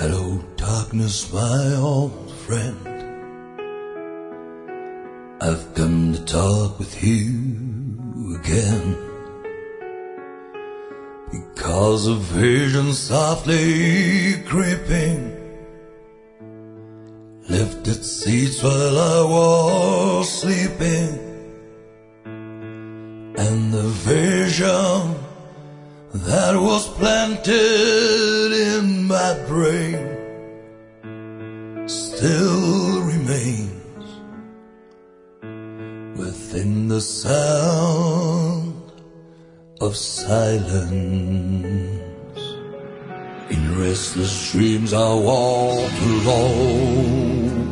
Hello, darkness, my old friend. I've come to talk with you again, because a vision softly creeping left its seats while I was sleeping, and the vision that was planted in my brain still remains within the sound of silence. In restless dreams I walked alone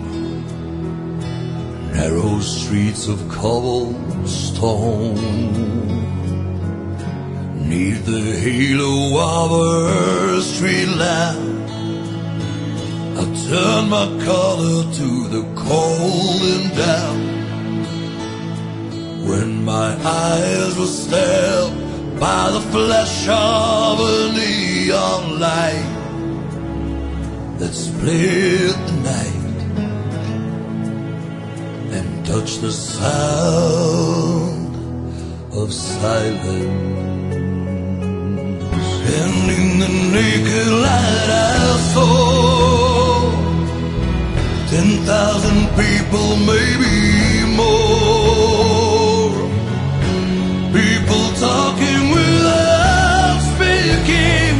narrow streets of cobblestone, neath the halo of a street lamp. I turned my collar to the cold and damp, when my eyes were stabbed by the flash of a neon light that split the night and touched the sound of silence. And in the naked light I saw 10,000 people, maybe more. People talking without speaking,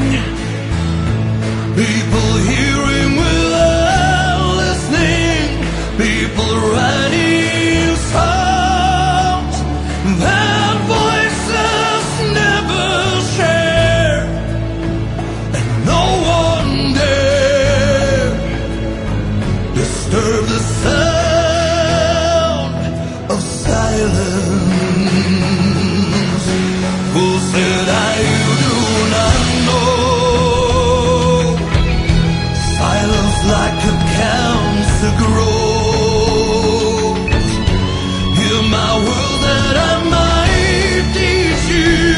people hearing without listening, people writing songs that voices never share, and no one dare disturb the sound of silence. Who said I do not know? Silence like a cancer grows. Hear my words that I might teach you.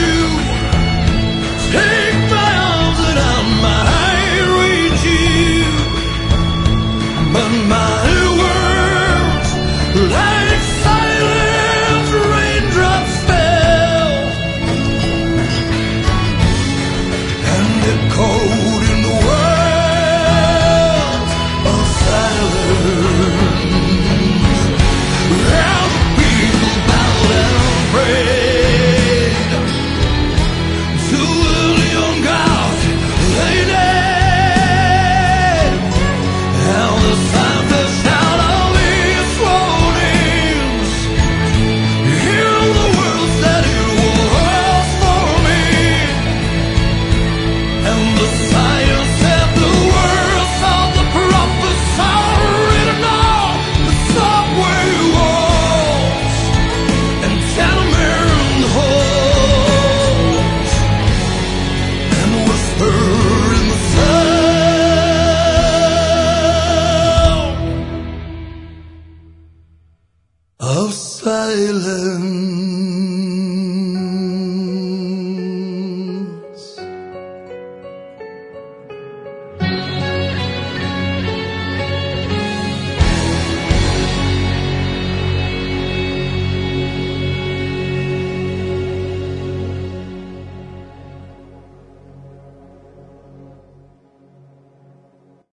Take my arms that I might reach you. But my words, like silent raindrops, fell and echoed in the world of silence. Round people bowed and prayed to the young God they named, and the sign flashed out of his warnings. Hear the words that it was for me, and the science said the words of the prophets are written on the subway walls and tenement halls, and whisper in the sound of silence.